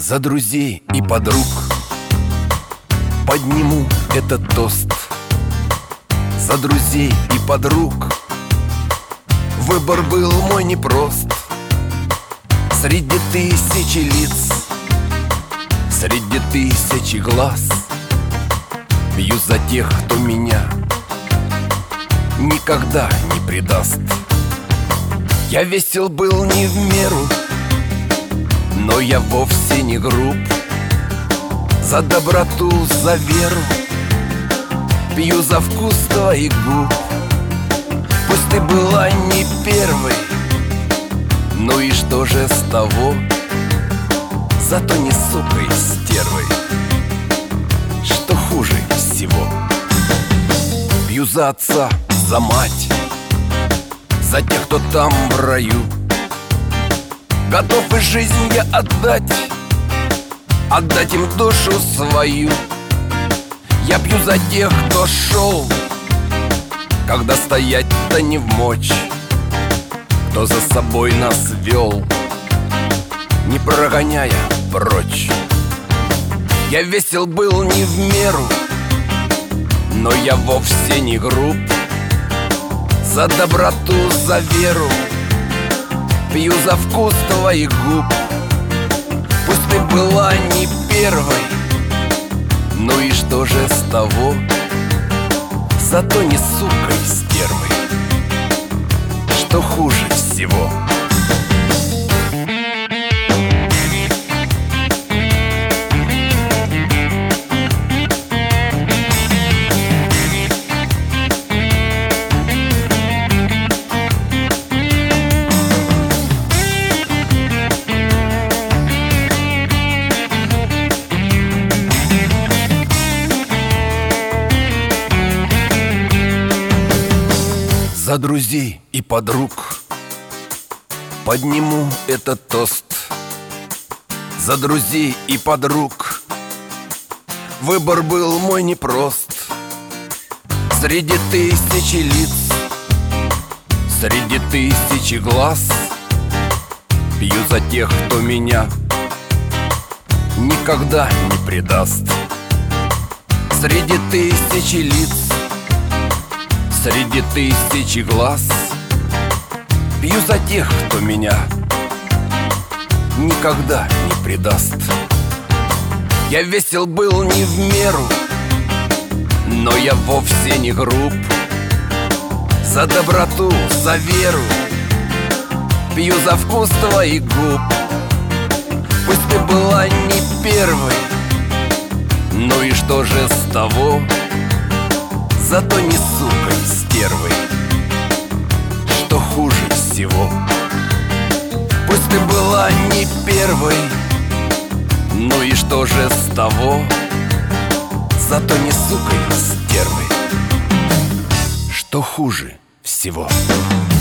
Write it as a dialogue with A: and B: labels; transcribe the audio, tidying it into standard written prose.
A: За друзей и подруг подниму этот тост. За друзей и подруг выбор был мой непрост. Среди тысячи лиц, среди тысячи глаз бью за тех, кто меня никогда не предаст. Я весел был не в меру, но я вовсе не груб. За доброту, за веру пью за вкус твоих губ. Пусть ты была не первой, ну и что же с того? Зато не сукой, стервой, что хуже всего. Пью за отца, за мать, за тех, кто там в раю. Готов и жизнь я отдать им душу свою. Я пью за тех, кто шел, когда стоять-то не вмочь, кто за собой нас вел, не прогоняя прочь. Я весел был не в меру, но я вовсе не груб. За доброту, за веру пью за вкус твоих губ. Пусть ты была не первой, ну и что же с того? Зато не сукой, стервой, что хуже всего. За друзей и подруг подниму этот тост. За друзей и подруг выбор был мой непрост. Среди тысячи лиц, среди тысячи глаз пью за тех, кто меня никогда не предаст. Среди тысячи лиц, среди тысячи глаз пью за тех, кто меня никогда не предаст. Я весел был не в меру, но я вовсе не груб. За доброту, за веру пью за вкус твоих губ. Пусть ты была не первой, ну и что же с того? Зато не сукой, стервой, что хуже всего. Пусть ты была не первой, ну и что же с того? Зато не сукой, стервой, что хуже всего.